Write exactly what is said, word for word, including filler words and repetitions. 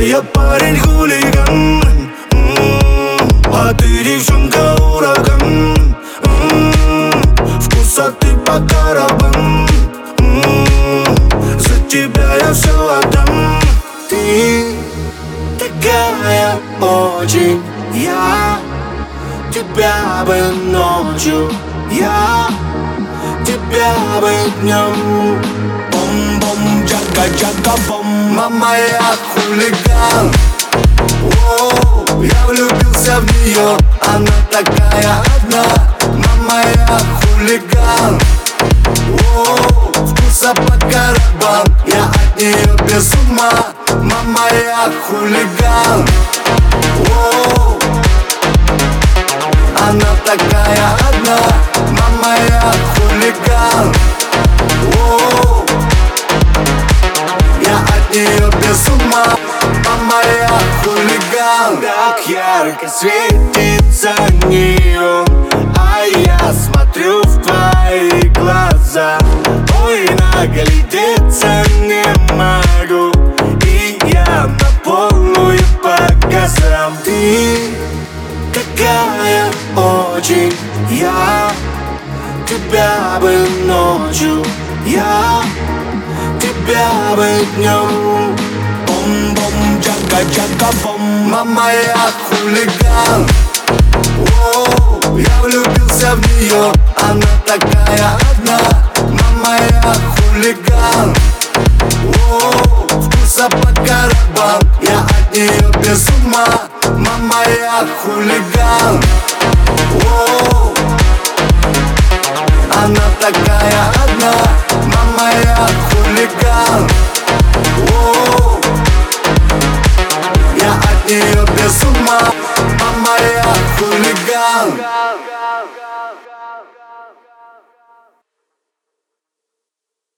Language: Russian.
я парень хулиган, а ты девчонка ураган. Вкуса ты по карабан, за тебя я все отдам. Ты такая очень, я тебя бы ночью, я тебя бы днем. Бом-бом, джага-джага-бом. Мама, я хулиган, воу, я влюбился в нее, она такая одна. Мама, я хулиган, воу, вкуса под карабан, я от нее без ума. Мама, я хулиган, воу, она такая одна. Мама, я хулиган, воу, я от нее без ума. Мама, я хулиган. Так ярко светится неон, а я смотрю в твои глаза. Ой, наглядеться не могу, и я на полную по газам. Ты такая очень, я тебя бы ночью, я тебя бы днем. Бом-бом, джага-джага-бом. Мама, я хулиган, воу, я влюбился в нее, она такая одна. Мама, я хулиган, воу, вкуса под карабан, я от нее без ума. Мама, я хулиган, воу, она такая одна. Мама, я хулиган, воу, я от нее без ума. Мама, я хулиган.